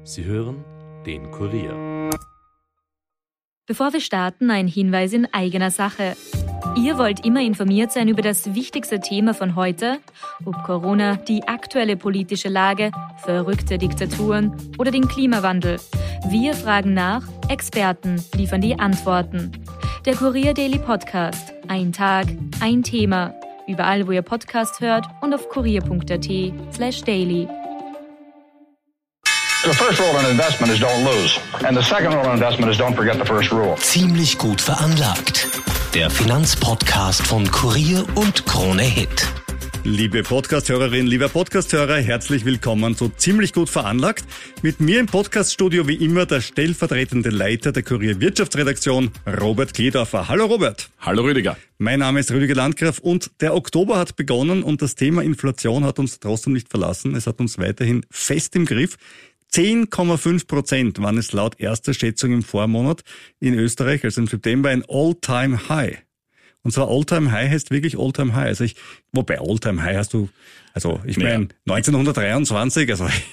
Sie hören den Kurier. Bevor wir starten, ein Hinweis in eigener Sache. Ihr wollt immer informiert sein über das wichtigste Thema von heute, ob Corona, die aktuelle politische Lage, verrückte Diktaturen oder den Klimawandel. Wir fragen nach, Experten liefern die Antworten. Der Kurier Daily Podcast. Ein Tag, ein Thema. Überall, wo ihr Podcast hört und auf kurier.at/daily. The first rule in investment is don't lose. And the second rule in investment is don't forget the first rule. Ziemlich gut veranlagt. Der Finanzpodcast von Kurier und Krone Hit. Liebe Podcast-Hörerinnen, lieber Podcast-Hörer, herzlich willkommen zu Ziemlich gut veranlagt. Mit mir im Podcaststudio wie immer der stellvertretende Leiter der Kurier Wirtschaftsredaktion, Robert Kledorfer. Hallo Robert. Hallo Rüdiger. Mein Name ist Rüdiger Landgraf und der Oktober hat begonnen und das Thema Inflation hat uns trotzdem nicht verlassen. Es hat uns weiterhin fest im Griff. 10,5% waren es laut erster Schätzung im Vormonat in Österreich, also im September, ein All-Time-High. Und zwar All-Time-High heißt wirklich All-Time-High. Also wobei All-Time-High hast du, ich meine 1923,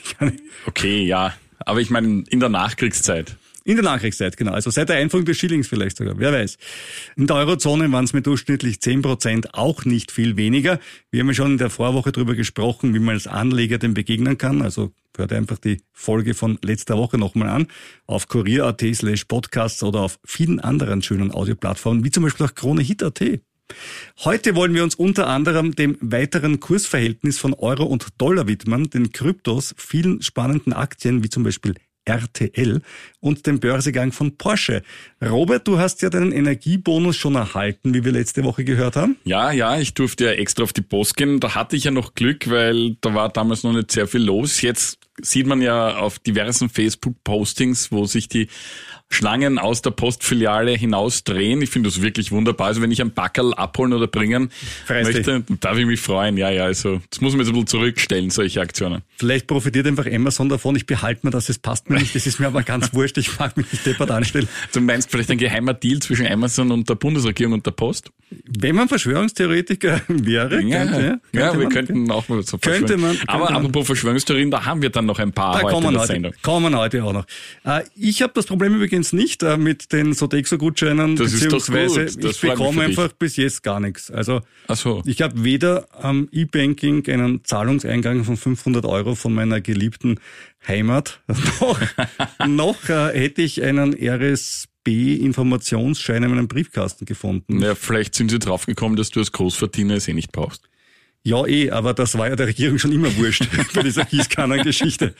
Okay, ja, aber ich meine in der Nachkriegszeit. In der Nachkriegszeit, genau. Also seit der Einführung des Schillings vielleicht sogar, wer weiß. In der Eurozone waren es mit durchschnittlich 10%, auch nicht viel weniger. Wir haben ja schon in der Vorwoche darüber gesprochen, wie man als Anleger dem begegnen kann. Also hört einfach die Folge von letzter Woche nochmal an. Auf kurier.at/podcasts oder auf vielen anderen schönen Audioplattformen, wie zum Beispiel auch Krone Hit.at. Heute wollen wir uns unter anderem dem weiteren Kursverhältnis von Euro und Dollar widmen, den Kryptos, vielen spannenden Aktien, wie zum Beispiel RTL und dem Börsegang von Porsche. Robert, du hast ja deinen Energiebonus schon erhalten, wie wir letzte Woche gehört haben. Ja, ich durfte ja extra auf die Post gehen. Da hatte ich ja noch Glück, weil da war damals noch nicht sehr viel los. Jetzt sieht man ja auf diversen Facebook-Postings, wo sich die Schlangen aus der Postfiliale hinausdrehen. Ich finde das wirklich wunderbar. Also wenn ich ein Packerl abholen oder bringen möchte, darf ich mich freuen. Ja, also das muss man jetzt ein bisschen zurückstellen, solche Aktionen. Vielleicht profitiert einfach Amazon davon. Ich behalte mir das, es passt mir nicht. Das ist mir aber ganz wurscht. Ich mag mich nicht deppert anstellen. Du meinst vielleicht ein geheimer Deal zwischen Amazon und der Bundesregierung und der Post? Wenn man Verschwörungstheoretiker wäre, wir könnten auch mal so Aber apropos Verschwörungstheorien, da haben wir dann noch ein paar heute in der Sendung. Kommen heute auch noch. Ich habe das Problem übrigens nicht mit den Sodexo-Gutscheinen, beziehungsweise ich bekomme einfach bis jetzt gar nichts. Also ich habe weder am E-Banking einen Zahlungseingang von 500 € von meiner geliebten Heimat, noch hätte ich einen RSB-Informationsschein in meinem Briefkasten gefunden. Ja, vielleicht sind sie draufgekommen, dass du als Großverdiener es nicht brauchst. Ja, aber das war ja der Regierung schon immer wurscht bei dieser Gießkannen-Geschichte.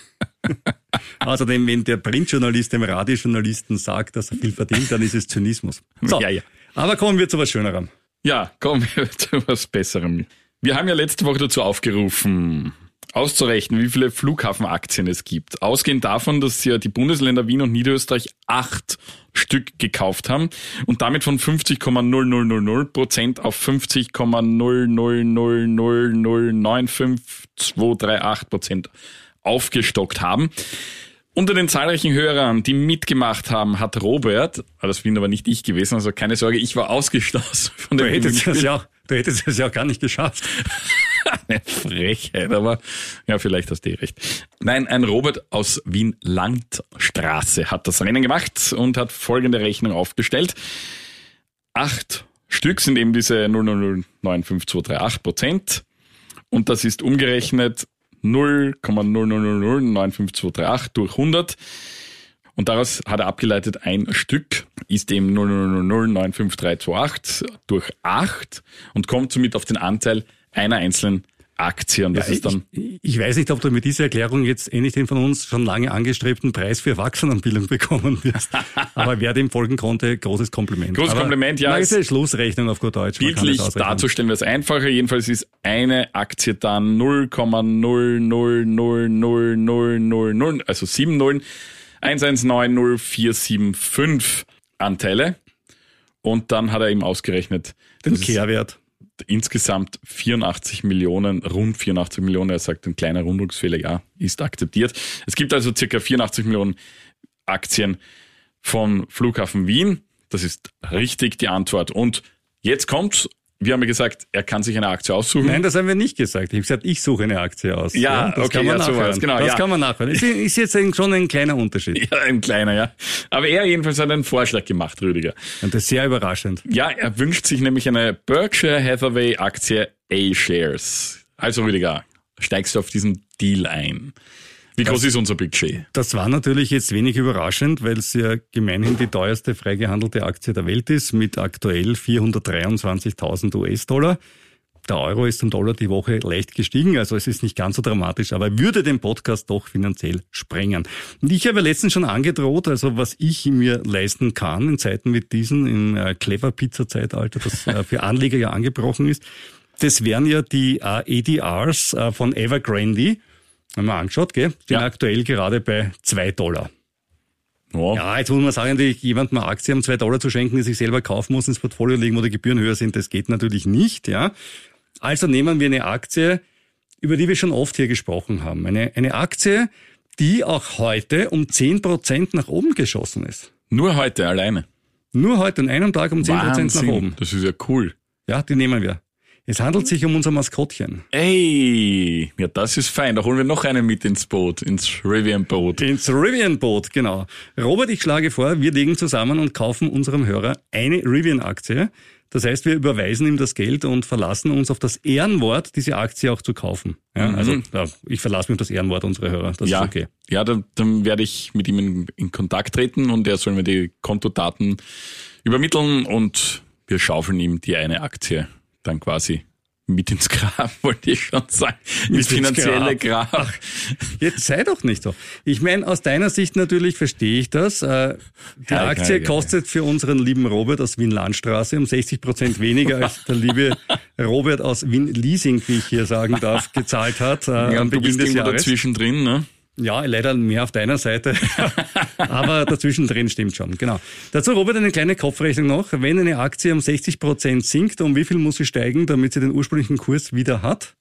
Außerdem, wenn der Printjournalist dem Radiojournalisten sagt, dass er viel verdient, dann ist es Zynismus. So, ja. Aber kommen wir zu was Schönerem. Ja, kommen wir zu was Besserem. Wir haben ja letzte Woche dazu aufgerufen, auszurechnen, wie viele Flughafenaktien es gibt. Ausgehend davon, dass ja die Bundesländer Wien und Niederösterreich 8 Stück gekauft haben und damit von 50,0000% auf 50,000095238% aufgestockt haben. Unter den zahlreichen Hörern, die mitgemacht haben, hat Robert, das bin aber nicht ich gewesen, also keine Sorge, ich war ausgeschlossen von dem Du hättest es ja gar nicht geschafft. Eine Frechheit, aber ja, vielleicht hast du recht. Nein, ein Robert aus Wien-Landstraße hat das Rennen gemacht und hat folgende Rechnung aufgestellt. 8 Stück sind eben diese 0,0095238% und das ist umgerechnet 0,000095238 durch 100 und daraus hat er abgeleitet, ein Stück ist eben 0,000095328 durch 8 und kommt somit auf den Anteil einer einzelnen Aktie. Und das ist dann ich weiß nicht, ob du mit dieser Erklärung jetzt ähnlich den von uns schon lange angestrebten Preis für Erwachsenenbildung bekommen wirst. Aber wer dem folgen konnte, großes Kompliment. Kompliment, ja. Das ist eine Schlussrechnung auf gut Deutsch. Bildlich darzustellen wäre es einfacher. Jedenfalls ist eine Aktie dann 0,0000000, also 7 Nullen, 1190475 Anteile. Und dann hat er eben ausgerechnet den Kehrwert. Insgesamt 84 Millionen, rund 84 Millionen, er sagt, ein kleiner Rundungsfehler, ja, ist akzeptiert. Es gibt also circa 84 Millionen Aktien von Flughafen Wien. Das ist richtig die Antwort. Und jetzt kommt's, wir haben ja gesagt, er kann sich eine Aktie aussuchen. Nein, das haben wir nicht gesagt. Ich habe gesagt, ich suche eine Aktie aus. Ja, das okay, kann man ja, nachhören. sowas, genau. Das kann man nachhören. Ist jetzt schon ein kleiner Unterschied. Ja, ein kleiner, ja. Aber er jedenfalls hat einen Vorschlag gemacht, Rüdiger. Und das ist sehr überraschend. Ja, er wünscht sich nämlich eine Berkshire Hathaway Aktie A-Shares. Also Rüdiger, steigst du auf diesen Deal ein? Wie groß ist unser Budget? Das war natürlich jetzt wenig überraschend, weil es ja gemeinhin die teuerste frei gehandelte Aktie der Welt ist, mit aktuell 423.000 US-Dollar. Der Euro ist zum Dollar die Woche leicht gestiegen, also es ist nicht ganz so dramatisch, aber würde den Podcast doch finanziell sprengen. Und ich habe letztens schon angedroht, also was ich mir leisten kann in Zeiten wie diesen, im Clever-Pizza-Zeitalter, das für Anleger ja angebrochen ist, das wären ja die ADRs von Evergrande. Haben wir angeschaut, gell? Sind aktuell gerade bei $2. Oh. Ja, jetzt muss man sagen, jemandem eine Aktie um $2 zu schenken, die sich selber kaufen muss, ins Portfolio legen, wo die Gebühren höher sind, das geht natürlich nicht, ja. Also nehmen wir eine Aktie, über die wir schon oft hier gesprochen haben. Eine Aktie, die auch heute um 10% nach oben geschossen ist. Nur heute alleine? Nur heute an einem Tag um 10% Wahnsinn, nach oben. Das ist ja cool. Ja, die nehmen wir. Es handelt sich um unser Maskottchen. Ey, ja, das ist fein. Da holen wir noch einen mit ins Boot, ins Rivian-Boot. Ins Rivian-Boot, genau. Robert, ich schlage vor, wir legen zusammen und kaufen unserem Hörer eine Rivian-Aktie. Das heißt, wir überweisen ihm das Geld und verlassen uns auf das Ehrenwort, diese Aktie auch zu kaufen. Ja, also ich verlasse mich auf das Ehrenwort unserer Hörer. Das ist okay. Ja, dann werde ich mit ihm in Kontakt treten und er soll mir die Kontodaten übermitteln und wir schaufeln ihm die eine Aktie dann quasi mit ins Grab, wollte ich schon sagen. Mit finanzielle Grab. Ach, jetzt sei doch nicht so. Ich meine, aus deiner Sicht natürlich verstehe ich das. Die Aktie kostet für unseren lieben Robert aus Wien-Landstraße um 60% weniger als der liebe Robert aus Wien-Leasing, wie ich hier sagen darf, gezahlt hat am Beginn des Jahres. Dazwischen drin, ne? Ja, leider mehr auf deiner Seite, aber dazwischen drin stimmt schon, genau. Dazu, Robert, eine kleine Kopfrechnung noch. Wenn eine Aktie um 60% sinkt, um wie viel muss sie steigen, damit sie den ursprünglichen Kurs wieder hat?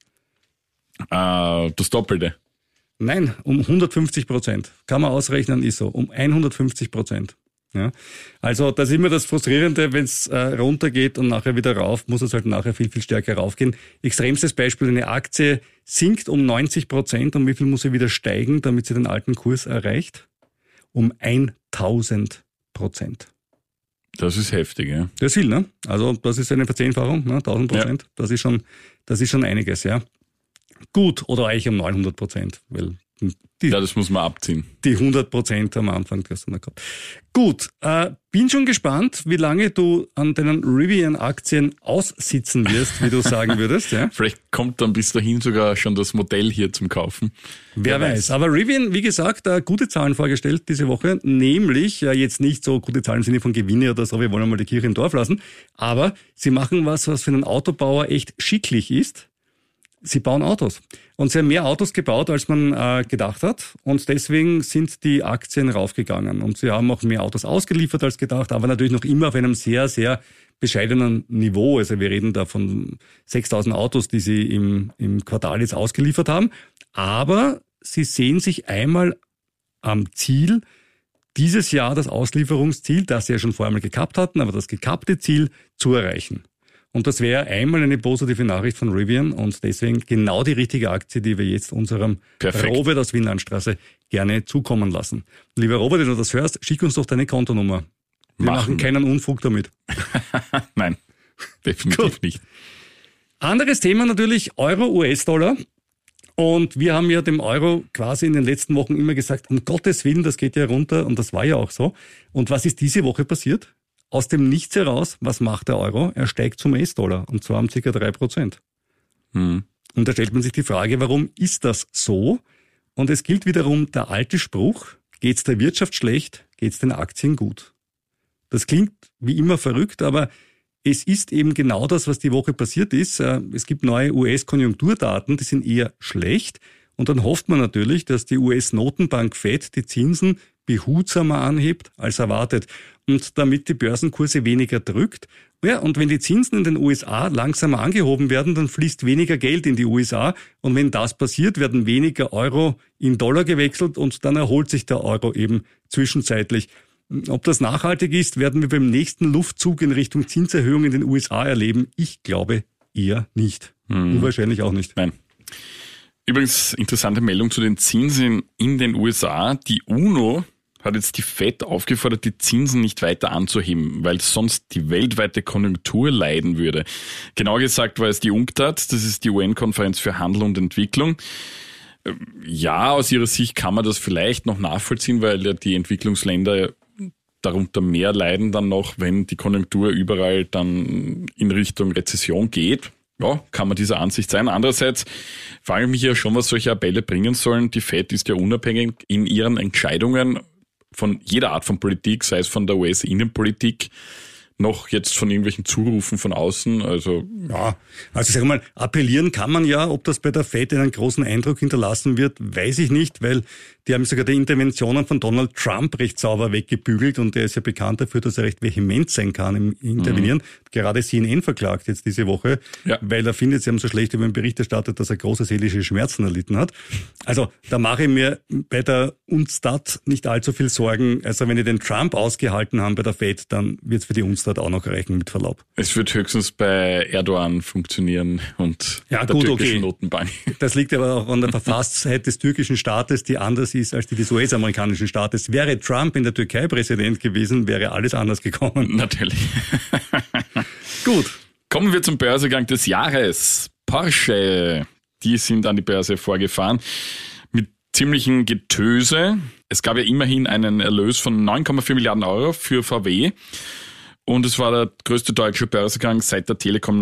Das Doppelte. Nein, um 150%. Kann man ausrechnen, ist so. Um 150%. Ja. Also das ist immer das Frustrierende, wenn es runtergeht und nachher wieder rauf, muss es halt nachher viel, viel stärker raufgehen. Extremstes Beispiel, eine Aktie sinkt um 90%, um wie viel muss sie wieder steigen, damit sie den alten Kurs erreicht? Um 1000%. Das ist heftig, ja. Das ist viel, ne? Also das ist eine Verzehnfachung, ne? 1000%. Ja. Das ist schon einiges, ja. Gut, oder eigentlich um 900%, weil das muss man abziehen. Die 100% am Anfang gestern gehabt. Gut, bin schon gespannt, wie lange du an deinen Rivian-Aktien aussitzen wirst, wie du sagen würdest. Ja? Vielleicht kommt dann bis dahin sogar schon das Modell hier zum Kaufen. Wer weiß. Aber Rivian, wie gesagt, gute Zahlen vorgestellt diese Woche, nämlich jetzt nicht so gute Zahlen im Sinne von Gewinne oder so, wir wollen mal die Kirche im Dorf lassen, aber sie machen was für einen Autobauer echt schicklich ist. Sie bauen Autos. Und sie haben mehr Autos gebaut, als man gedacht hat. Und deswegen sind die Aktien raufgegangen. Und sie haben auch mehr Autos ausgeliefert als gedacht, aber natürlich noch immer auf einem sehr, sehr bescheidenen Niveau. Also wir reden da von 6.000 Autos, die sie im Quartal jetzt ausgeliefert haben. Aber sie sehen sich einmal am Ziel, dieses Jahr das Auslieferungsziel, das sie ja schon vorher mal gekappt hatten, aber das gekappte Ziel zu erreichen. Und das wäre einmal eine positive Nachricht von Rivian und deswegen genau die richtige Aktie, die wir jetzt unserem Robert aus Wien-Landstraße gerne zukommen lassen. Lieber Robert, wenn du das hörst, schick uns doch deine Kontonummer. Wir machen keinen Unfug damit. Nein, definitiv nicht. Anderes Thema natürlich Euro, US-Dollar. Und wir haben ja dem Euro quasi in den letzten Wochen immer gesagt, um Gottes Willen, das geht ja runter und das war ja auch so. Und was ist diese Woche passiert? Aus dem Nichts heraus, was macht der Euro? Er steigt zum US-Dollar und zwar um ca. 3%. Und da stellt man sich die Frage, warum ist das so? Und es gilt wiederum der alte Spruch, geht's der Wirtschaft schlecht, geht's den Aktien gut. Das klingt wie immer verrückt, aber es ist eben genau das, was die Woche passiert ist. Es gibt neue US-Konjunkturdaten, die sind eher schlecht. Und dann hofft man natürlich, dass die US-Notenbank Fed die Zinsen behutsamer anhebt als erwartet und damit die Börsenkurse weniger drückt. Ja, und wenn die Zinsen in den USA langsamer angehoben werden, dann fließt weniger Geld in die USA und wenn das passiert, werden weniger Euro in Dollar gewechselt und dann erholt sich der Euro eben zwischenzeitlich. Ob das nachhaltig ist, werden wir beim nächsten Luftzug in Richtung Zinserhöhung in den USA erleben. Ich glaube eher nicht. Du wahrscheinlich auch nicht. Nein. Übrigens, interessante Meldung zu den Zinsen in den USA. Die UNO hat jetzt die FED aufgefordert, die Zinsen nicht weiter anzuheben, weil sonst die weltweite Konjunktur leiden würde. Genauer gesagt war es die UNCTAD, das ist die UN-Konferenz für Handel und Entwicklung. Ja, aus ihrer Sicht kann man das vielleicht noch nachvollziehen, weil ja die Entwicklungsländer darunter mehr leiden dann noch, wenn die Konjunktur überall dann in Richtung Rezession geht. Ja, kann man dieser Ansicht sein. Andererseits frage ich mich ja schon, was solche Appelle bringen sollen. Die FED ist ja unabhängig in ihren Entscheidungen von jeder Art von Politik, sei es von der US-Innenpolitik, noch jetzt von irgendwelchen Zurufen von außen. Also sag mal, appellieren kann man ja. Ob das bei der FED einen großen Eindruck hinterlassen wird, weiß ich nicht, weil die haben sogar die Interventionen von Donald Trump recht sauber weggebügelt und der ist ja bekannt dafür, dass er recht vehement sein kann im Intervenieren. Gerade CNN verklagt jetzt diese Woche, weil er findet, sie haben so schlecht über ihn Bericht erstattet, dass er große seelische Schmerzen erlitten hat. Also da mache ich mir bei der UNCTAD nicht allzu viel Sorgen. Also wenn die den Trump ausgehalten haben bei der FED, dann wird es für die UNCTAD auch noch reichen, mit Verlaub. Es wird höchstens bei Erdogan funktionieren und der türkischen Notenbank. Das liegt aber auch an der Verfasstheit des türkischen Staates, die anders ist als die des US-amerikanischen Staates. Wäre Trump in der Türkei Präsident gewesen, wäre alles anders gekommen. Natürlich. Gut. Kommen wir zum Börsegang des Jahres. Porsche, die sind an die Börse vorgefahren mit ziemlichem Getöse. Es gab ja immerhin einen Erlös von 9,4 Milliarden Euro für VW. Und es war der größte deutsche Börsegang seit der Telekom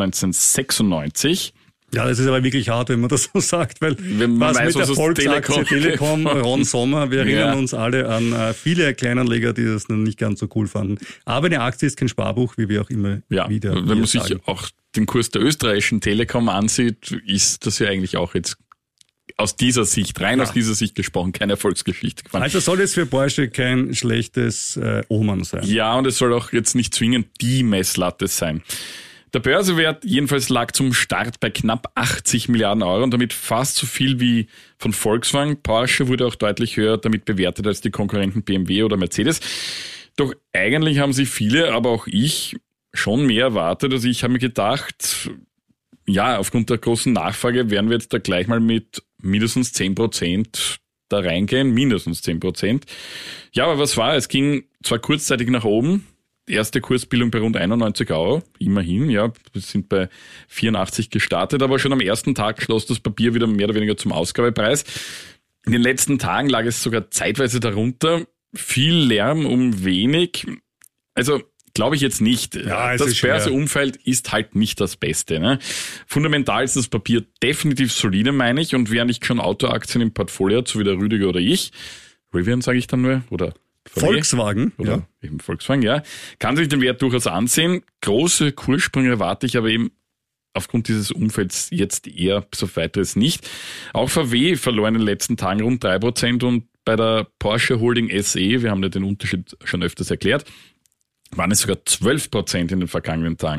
1996. Ja, das ist aber wirklich hart, wenn man das so sagt, weil was mit der Volksaktie Telekom, Ron Sommer, wir erinnern uns alle an viele Kleinanleger, die das noch nicht ganz so cool fanden. Aber eine Aktie ist kein Sparbuch, wie wir auch immer wieder sagen. Wenn man sich auch den Kurs der österreichischen Telekom ansieht, ist das ja eigentlich auch jetzt aus dieser Sicht gesprochen, keine Erfolgsgeschichte. Also soll es für Porsche kein schlechtes Omen sein. Ja, und es soll auch jetzt nicht zwingend die Messlatte sein. Der Börsewert jedenfalls lag zum Start bei knapp 80 Milliarden Euro und damit fast so viel wie von Volkswagen. Porsche wurde auch deutlich höher damit bewertet als die Konkurrenten BMW oder Mercedes. Doch eigentlich haben sich viele, aber auch ich, schon mehr erwartet. Also ich habe mir gedacht, ja, aufgrund der großen Nachfrage werden wir jetzt da gleich mal mit mindestens 10% da reingehen, mindestens 10%. Ja, aber was war? Es ging zwar kurzzeitig nach oben, erste Kursbildung bei rund 91 Euro, immerhin, ja, wir sind bei 84 gestartet, aber schon am ersten Tag schloss das Papier wieder mehr oder weniger zum Ausgabepreis. In den letzten Tagen lag es sogar zeitweise darunter, viel Lärm um wenig, also glaube ich jetzt nicht. Ja, das Börseumfeld ist halt nicht das Beste. Ne? Fundamental ist das Papier definitiv solide, meine ich, und wer nicht schon Autoaktien im Portfolio hat, so wie der Rüdiger oder ich, Rivian sage ich dann nur, oder Volkswagen, oder eben Volkswagen, ja, kann sich den Wert durchaus ansehen. Große Kurssprünge erwarte ich aber eben aufgrund dieses Umfelds jetzt eher bis auf weiteres nicht. Auch VW verlor in den letzten Tagen rund 3% und bei der Porsche Holding SE, wir haben ja den Unterschied schon öfters erklärt, waren es sogar 12% in den vergangenen Tagen.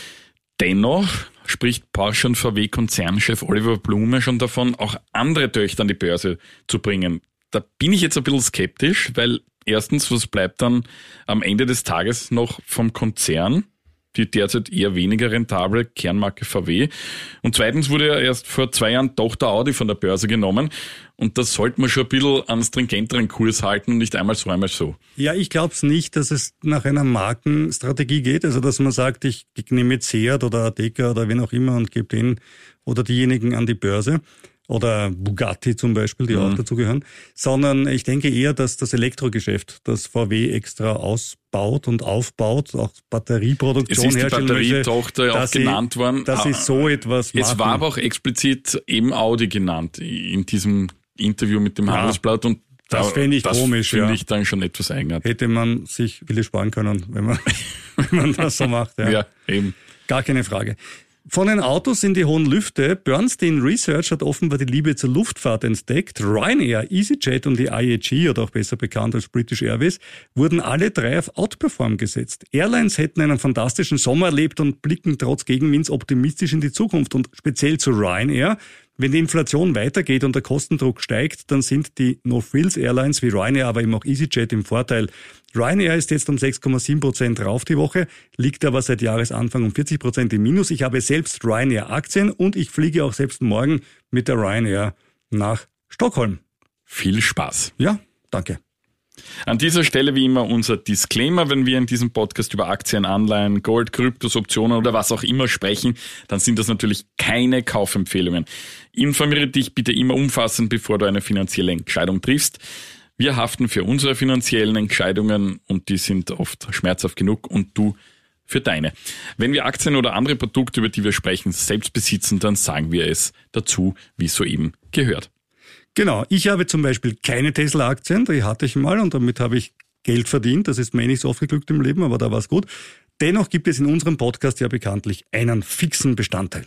Dennoch spricht Porsche und VW-Konzernchef Oliver Blume schon davon, auch andere Töchter an die Börse zu bringen. Da bin ich jetzt ein bisschen skeptisch, weil erstens, was bleibt dann am Ende des Tages noch vom Konzern, die derzeit eher weniger rentable Kernmarke VW. Und zweitens wurde ja erst vor 2 Jahren Tochter Audi von der Börse genommen. Und das sollte man schon ein bisschen an stringenteren Kurs halten und nicht einmal so, einmal so. Ja, ich glaube es nicht, dass es nach einer Markenstrategie geht. Also, dass man sagt, ich nehme jetzt Seat oder Ateca oder wen auch immer und gebe den oder diejenigen an die Börse. Oder Bugatti zum Beispiel, die auch dazugehören, sondern ich denke eher, dass das Elektrogeschäft, das VW extra ausbaut und aufbaut, auch Batterieproduktion herstellen möchte. Es ist die Batterietochter auch genannt worden. Dass sie so etwas machen. Es war aber auch explizit eben Audi genannt in diesem Interview mit dem Handelsblatt und das fände ich komisch. Das finde ich dann schon etwas eigenartig. Hätte man sich viele sparen können, wenn man das so macht. Ja, eben. Gar keine Frage. Von den Autos in die hohen Lüfte. Bernstein Research hat offenbar die Liebe zur Luftfahrt entdeckt. Ryanair, EasyJet und die IAG, oder auch besser bekannt als British Airways, wurden alle 3 auf Outperform gesetzt. Airlines hätten einen fantastischen Sommer erlebt und blicken trotz Gegenwinds optimistisch in die Zukunft. Und speziell zu Ryanair, Wenn die Inflation weitergeht und der Kostendruck steigt, dann sind die No-Frills-Airlines wie Ryanair, aber eben auch EasyJet im Vorteil. Ryanair ist jetzt um 6,7% rauf die Woche, liegt aber seit Jahresanfang um 40% im Minus. Ich habe selbst Ryanair-Aktien und ich fliege auch selbst morgen mit der Ryanair nach Stockholm. Viel Spaß. Ja, danke. An dieser Stelle wie immer unser Disclaimer: Wenn wir in diesem Podcast über Aktien, Anleihen, Gold, Kryptos, Optionen oder was auch immer sprechen, dann sind das natürlich keine Kaufempfehlungen. Informiere dich bitte immer umfassend, bevor du eine finanzielle Entscheidung triffst. Wir haften für unsere finanziellen Entscheidungen und die sind oft schmerzhaft genug und du für deine. Wenn wir Aktien oder andere Produkte, über die wir sprechen, selbst besitzen, dann sagen wir es dazu, wie es soeben gehört. Genau, ich habe zum Beispiel keine Tesla-Aktien, die hatte ich mal und damit habe ich Geld verdient. Das ist mir nicht so oft geglückt im Leben, aber da war es gut. Dennoch gibt es in unserem Podcast ja bekanntlich einen fixen Bestandteil.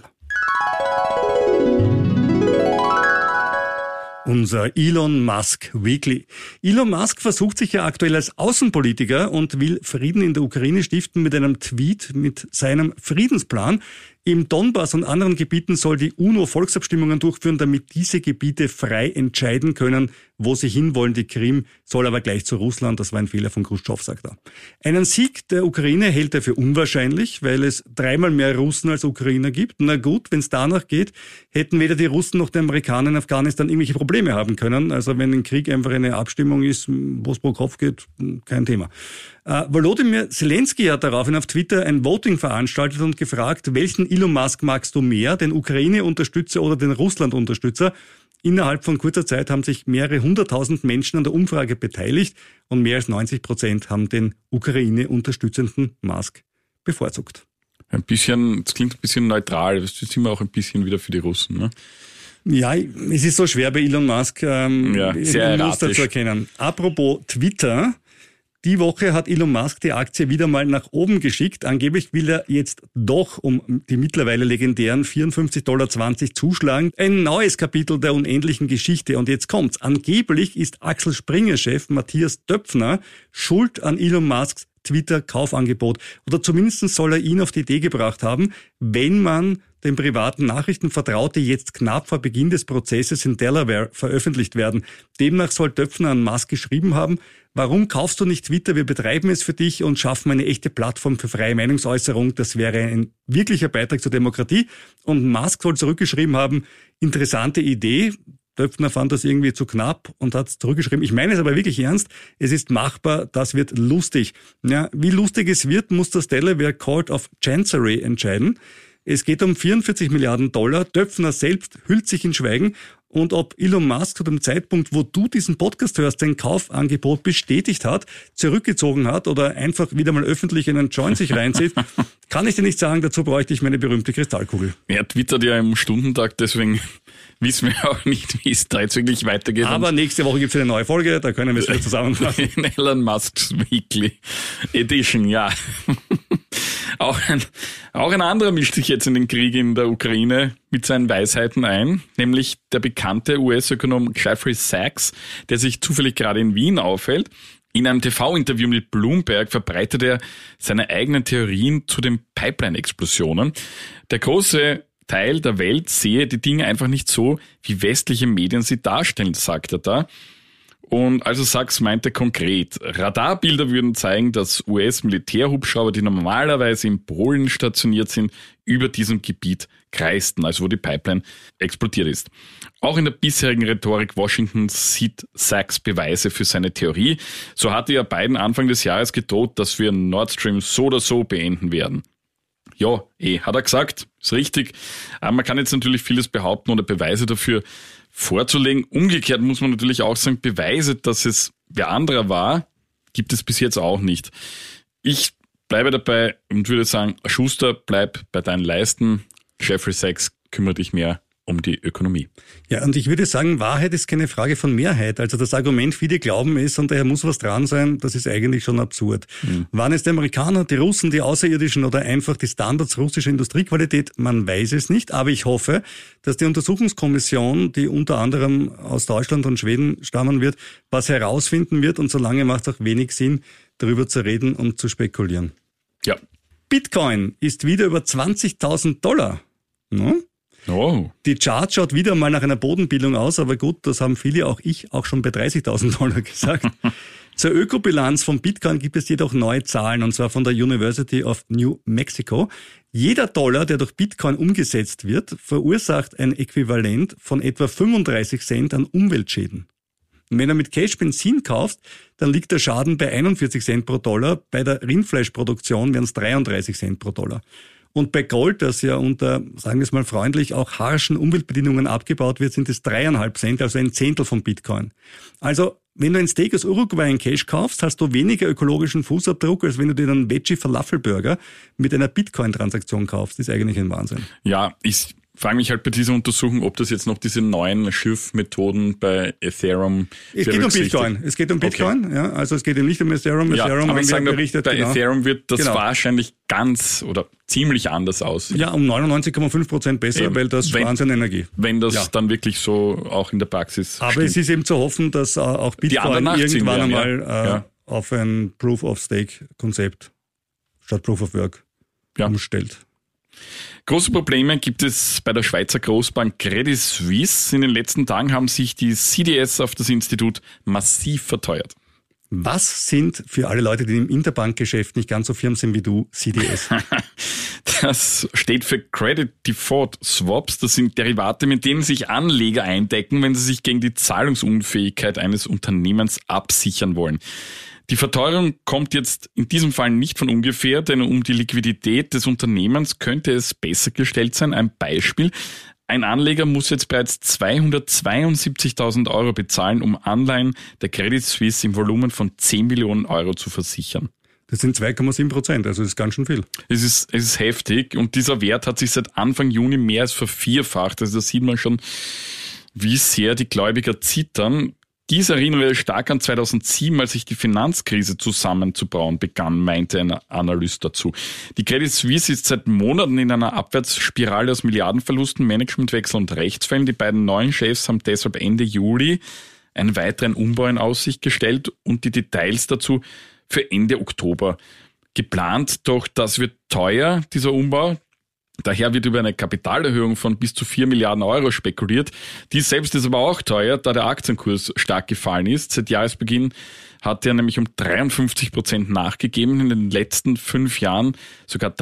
Unser Elon Musk Weekly. Elon Musk versucht sich ja aktuell als Außenpolitiker und will Frieden in der Ukraine stiften mit einem Tweet mit seinem Friedensplan. Im Donbass und anderen Gebieten soll die UNO Volksabstimmungen durchführen, damit diese Gebiete frei entscheiden können, wo sie hinwollen. Die Krim soll aber gleich zu Russland. Das war ein Fehler von Khrushchev, sagt er. Einen Sieg der Ukraine hält er für unwahrscheinlich, weil es 3-mal mehr Russen als Ukrainer gibt. Na gut, wenn es danach geht, hätten weder die Russen noch die Amerikaner in Afghanistan irgendwelche Probleme haben können. Also wenn ein Krieg einfach eine Abstimmung ist, wo es pro Kopf geht, kein Thema. Volodymyr Zelensky hat daraufhin auf Twitter ein Voting veranstaltet und gefragt, welchen Elon Musk magst du mehr, den Ukraine-Unterstützer oder den Russland-Unterstützer? Innerhalb von kurzer Zeit haben sich mehrere 100.000 Menschen an der Umfrage beteiligt und mehr als 90% haben den Ukraine-unterstützenden Musk bevorzugt. Das klingt ein bisschen neutral, das ist immer auch ein bisschen wieder für die Russen, ne? Ja, es ist so schwer bei Elon Musk, sehr Muster zu erkennen. Apropos Twitter. Die Woche hat Elon Musk die Aktie wieder mal nach oben geschickt. Angeblich will er jetzt doch um die mittlerweile legendären $54,20 zuschlagen. Ein neues Kapitel der unendlichen Geschichte. Und jetzt kommt's. Angeblich ist Axel Springer-Chef Matthias Döpfner schuld an Elon Musks Twitter-Kaufangebot. Oder zumindest soll er ihn auf die Idee gebracht haben, wenn man den privaten Nachrichten vertraut, die jetzt knapp vor Beginn des Prozesses in Delaware veröffentlicht werden. Demnach soll Döpfner an Musk geschrieben haben: Warum kaufst du nicht Twitter? Wir betreiben es für dich und schaffen eine echte Plattform für freie Meinungsäußerung. Das wäre ein wirklicher Beitrag zur Demokratie. Und Musk soll zurückgeschrieben haben: Interessante Idee. Döpfner fand das irgendwie zu knapp und hat zurückgeschrieben: Ich meine es aber wirklich ernst, es ist machbar, das wird lustig. Ja, wie lustig es wird, muss das Delaware Court of Chancery entscheiden. Es geht um $44 Milliarden. Döpfner selbst hüllt sich in Schweigen. Und ob Elon Musk zu dem Zeitpunkt, wo du diesen Podcast hörst, sein Kaufangebot bestätigt hat, zurückgezogen hat oder einfach wieder mal öffentlich einen Joint sich reinzieht, kann ich dir nicht sagen. Dazu bräuchte ich meine berühmte Kristallkugel. Er twittert ja im Stundentag, deswegen wissen wir auch nicht, wie es da jetzt wirklich weitergeht. Aber nächste Woche gibt es eine neue Folge, da können wir es wieder zusammenfassen. In Elon Musk's Weekly Edition, ja. Auch ein anderer mischt sich jetzt in den Krieg in der Ukraine mit seinen Weisheiten ein, nämlich der bekannte US-Ökonom Jeffrey Sachs, der sich zufällig gerade in Wien aufhält. In einem TV-Interview mit Bloomberg verbreitet er seine eigenen Theorien zu den Pipeline-Explosionen. Der große Teil der Welt sehe die Dinge einfach nicht so, wie westliche Medien sie darstellen, sagt er da. Und also Sachs meinte konkret, Radarbilder würden zeigen, dass US-Militärhubschrauber, die normalerweise in Polen stationiert sind, über diesem Gebiet kreisten, also wo die Pipeline explodiert ist. Auch in der bisherigen Rhetorik Washingtons sieht Sachs Beweise für seine Theorie. So hatte ja Biden Anfang des Jahres gedroht, dass wir Nord Stream so oder so beenden werden. Ja, hat er gesagt, ist richtig. Aber man kann jetzt natürlich vieles behaupten oder Beweise dafür vorzulegen. Umgekehrt muss man natürlich auch sagen, Beweise, dass es wer anderer war, gibt es bis jetzt auch nicht. Ich bleibe dabei und würde sagen, Schuster, bleib bei deinen Leisten. Jeffrey Sachs, kümmere dich mehr um die Ökonomie. Ja, und ich würde sagen, Wahrheit ist keine Frage von Mehrheit. Also das Argument, viele glauben es und daher muss was dran sein, das ist eigentlich schon absurd. Waren es die Amerikaner, die Russen, die Außerirdischen oder einfach die Standards russischer Industriequalität? Man weiß es nicht, aber ich hoffe, dass die Untersuchungskommission, die unter anderem aus Deutschland und Schweden stammen wird, was herausfinden wird, und solange macht es auch wenig Sinn, darüber zu reden und zu spekulieren. Ja. Bitcoin ist wieder über $20.000. No? Oh. Die Chart schaut wieder mal nach einer Bodenbildung aus, aber gut, das haben viele, auch ich, auch schon bei $30.000 gesagt. Zur Ökobilanz von Bitcoin gibt es jedoch neue Zahlen, und zwar von der University of New Mexico. Jeder Dollar, der durch Bitcoin umgesetzt wird, verursacht ein Äquivalent von etwa 35 Cent an Umweltschäden. Und wenn du mit Cash Benzin kaufst, dann liegt der Schaden bei 41 Cent pro Dollar. Bei der Rindfleischproduktion wären es 33 Cent pro Dollar. Und bei Gold, das ja unter, sagen wir es mal freundlich, auch harschen Umweltbedingungen abgebaut wird, sind es 3,5 Cent, also ein Zehntel von Bitcoin. Also, wenn du ein Steak aus Uruguay in Cash kaufst, hast du weniger ökologischen Fußabdruck, als wenn du dir einen Veggie-Falafel-Burger mit einer Bitcoin-Transaktion kaufst. Das ist eigentlich ein Wahnsinn. Ja, ich frage mich halt bei dieser Untersuchung, ob das jetzt noch diese neuen Schiffmethoden bei Ethereum Es geht um Bitcoin. Es geht um Bitcoin, okay. Ja. Also es geht ja nicht um Ethereum. Ja, Ethereum aber ich sage, berichtet, bei genau. Ethereum wird das wahrscheinlich ganz oder ziemlich anders aussehen. Ja, um 99,5% besser, eben, weil das sparen sie an Energie. Wenn das dann wirklich so auch in der Praxis aber stimmt. Es ist eben zu hoffen, dass auch Bitcoin irgendwann einmal auf ein Proof-of-Stake-Konzept statt Proof-of-Work umstellt. Große Probleme gibt es bei der Schweizer Großbank Credit Suisse. In den letzten Tagen haben sich die CDS auf das Institut massiv verteuert. Was sind für alle Leute, die im Interbankgeschäft nicht ganz so firm sind wie du, CDS? Das steht für Credit Default Swaps. Das sind Derivate, mit denen sich Anleger eindecken, wenn sie sich gegen die Zahlungsunfähigkeit eines Unternehmens absichern wollen. Die Verteuerung kommt jetzt in diesem Fall nicht von ungefähr, denn um die Liquidität des Unternehmens könnte es besser gestellt sein. Ein Beispiel. Ein Anleger muss jetzt bereits 272.000 Euro bezahlen, um Anleihen der Credit Suisse im Volumen von 10 Millionen Euro zu versichern. Das sind 2,7%, also das ist ganz schön viel. Es ist heftig und dieser Wert hat sich seit Anfang Juni mehr als vervierfacht. Also da sieht man schon, wie sehr die Gläubiger zittern. Dies erinnere stark an 2007, als sich die Finanzkrise zusammenzubrauen begann, meinte ein Analyst dazu. Die Credit Suisse ist seit Monaten in einer Abwärtsspirale aus Milliardenverlusten, Managementwechsel und Rechtsfällen. Die beiden neuen Chefs haben deshalb Ende Juli einen weiteren Umbau in Aussicht gestellt und die Details dazu für Ende Oktober geplant. Doch das wird teuer, dieser Umbau. Daher wird über eine Kapitalerhöhung von bis zu 4 Milliarden Euro spekuliert. Dies selbst ist aber auch teuer, da der Aktienkurs stark gefallen ist. Seit Jahresbeginn hat er nämlich um 53% nachgegeben, in den letzten 5 Jahren sogar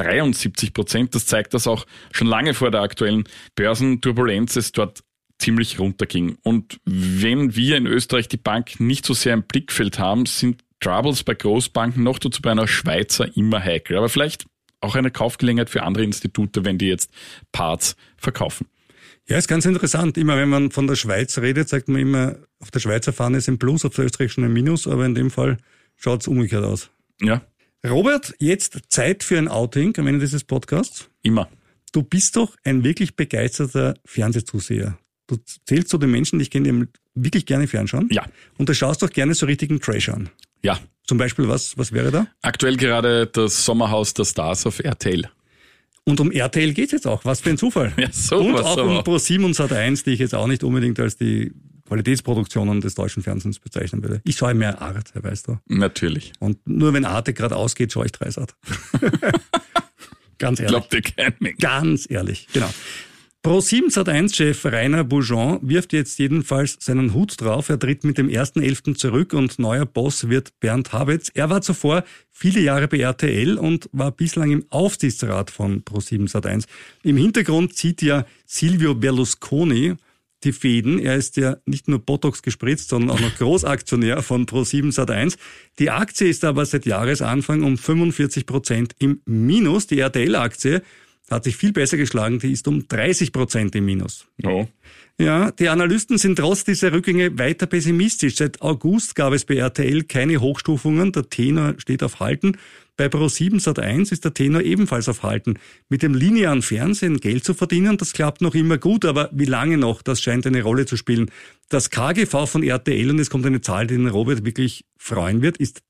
73%. Das zeigt, dass auch schon lange vor der aktuellen Börsenturbulenz es dort ziemlich runterging. Und wenn wir in Österreich die Bank nicht so sehr im Blickfeld haben, sind Troubles bei Großbanken noch dazu bei einer Schweizer immer heikel. Aber vielleicht auch eine Kaufgelegenheit für andere Institute, wenn die jetzt Parts verkaufen. Ja, ist ganz interessant. Immer wenn man von der Schweiz redet, sagt man immer, auf der Schweizer Fahne ist ein Plus, auf der österreichischen ein Minus, aber in dem Fall schaut es umgekehrt aus. Ja. Robert, jetzt Zeit für ein Outing am Ende dieses Podcasts. Immer. Du bist doch ein wirklich begeisterter Fernsehzuseher. Du zählst zu den Menschen, die ich kenne, die wirklich gerne fernschauen. Ja. Und du schaust doch gerne so richtigen Trash an. Ja. Zum Beispiel, was wäre da? Aktuell gerade das Sommerhaus der Stars auf RTL. Und um RTL geht's jetzt auch. Was für ein Zufall. Ja, so und was auch um Pro7 und Sat.1, die ich jetzt auch nicht unbedingt als die Qualitätsproduktionen des deutschen Fernsehens bezeichnen würde. Ich schaue mehr Arte, weißt du. Natürlich. Und nur wenn Arte gerade ausgeht, schaue ich Dreisat. Ganz ehrlich. Glaubt dir kein Mensch. Ganz ehrlich, genau. Pro7 Sat.1-Chef Rainer Beaujean wirft jetzt jedenfalls seinen Hut drauf. Er tritt mit dem 1.11. zurück und neuer Boss wird Bernd Habetz. Er war zuvor viele Jahre bei RTL und war bislang im Aufsichtsrat von Pro7 Sat.1. Im Hintergrund zieht ja Silvio Berlusconi die Fäden. Er ist ja nicht nur Botox gespritzt, sondern auch noch Großaktionär von Pro7 Sat.1. Die Aktie ist aber seit Jahresanfang um 45% im Minus. Die RTL-Aktie hat sich viel besser geschlagen, die ist um 30% im Minus. Oh. Ja, die Analysten sind trotz dieser Rückgänge weiter pessimistisch. Seit August gab es bei RTL keine Hochstufungen, der Tenor steht auf Halten. Bei Pro7 Sat.1 ist der Tenor ebenfalls auf Halten. Mit dem linearen Fernsehen Geld zu verdienen, das klappt noch immer gut, aber wie lange noch, das scheint eine Rolle zu spielen. Das KGV von RTL, und es kommt eine Zahl, die den Robert wirklich freuen wird, ist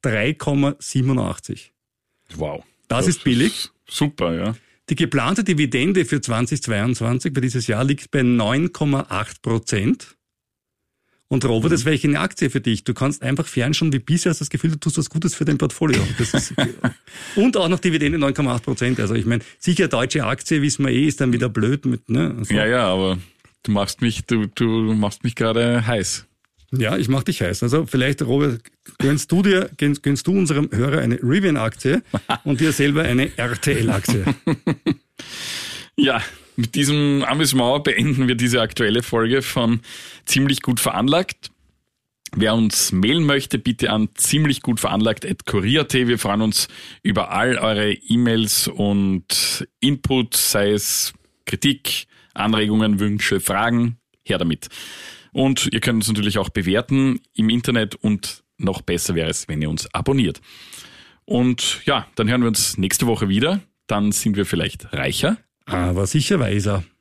3,87. Wow. Das ist billig. Super, ja. Die geplante Dividende für 2022, für dieses Jahr, liegt bei 9,8%. Und Robert, das wäre eine Aktie für dich. Du kannst einfach fernschauen, wie bisher hast das Gefühl, du tust was Gutes für dein Portfolio. Das ist, und auch noch Dividende 9,8%. Also ich meine, sicher deutsche Aktie, wissen wir ist dann wieder blöd mit, ne? Also, ja, aber du machst mich gerade heiß. Ja, ich mach dich heiß. Also vielleicht, Robert, gönnst du unserem Hörer eine Rivian-Aktie und dir selber eine RTL-Aktie. Ja, mit diesem Amüsement beenden wir diese aktuelle Folge von Ziemlich gut veranlagt. Wer uns mailen möchte, bitte an ziemlichgutveranlagt@kurier.at. Wir freuen uns über all eure E-Mails und Input, sei es Kritik, Anregungen, Wünsche, Fragen, her damit. Und ihr könnt uns natürlich auch bewerten im Internet und noch besser wäre es, wenn ihr uns abonniert. Und ja, dann hören wir uns nächste Woche wieder. Dann sind wir vielleicht reicher. Aber sicher weiser.